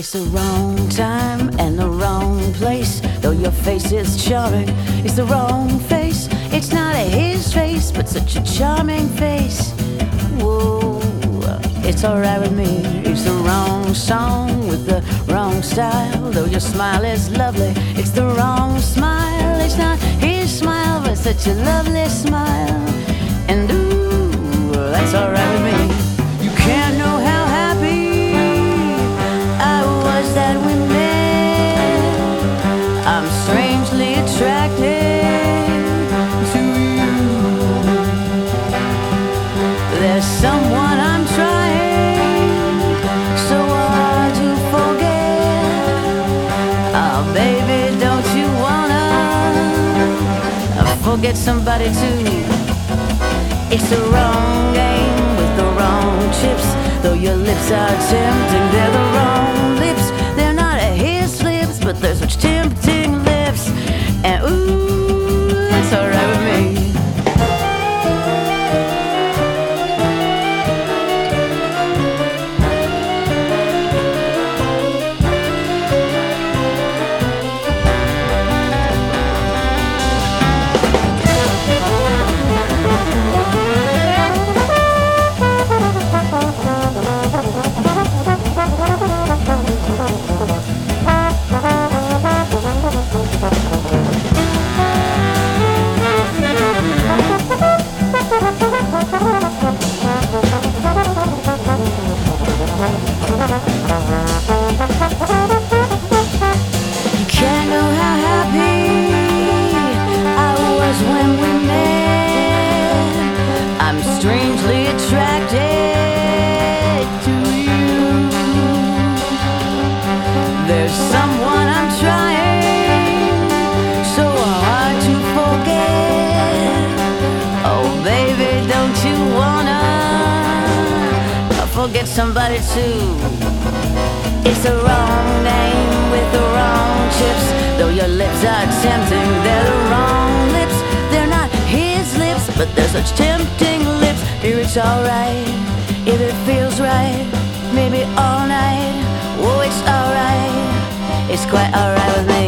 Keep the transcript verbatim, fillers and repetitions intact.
It's the wrong time and the wrong place. Though your face is charming, it's the wrong face. It's not his face, but such a charming face. Whoa, it's alright with me. It's the wrong song with the wrong style. Though your smile is lovely, it's the wrong smile. It's not his smile, but such a lovely smile. And ooh, that's alright with me. You can't know how happy I was that we met. I'm strangely attracted to you. There's someone I'm trying so hard to forget. Oh baby, don't you wanna forget somebody too? It's the wrong game with the wrong chips. Though your lips are tempting, they're the wrong lips. They're not his lips, but they're such tempting lips. And ooh, that's alright with me. You can't know how happy I was when we met. I'm strangely attracted to you. There's someone I'm trying so hard to forget. Oh baby, don't you wanna forget somebody too? It's the wrong name with the wrong chips. Though your lips are tempting, they're the wrong lips. They're not his lips, but they're such tempting lips. Here it's alright, if it feels right, maybe all night. Oh, it's alright, it's quite alright with me.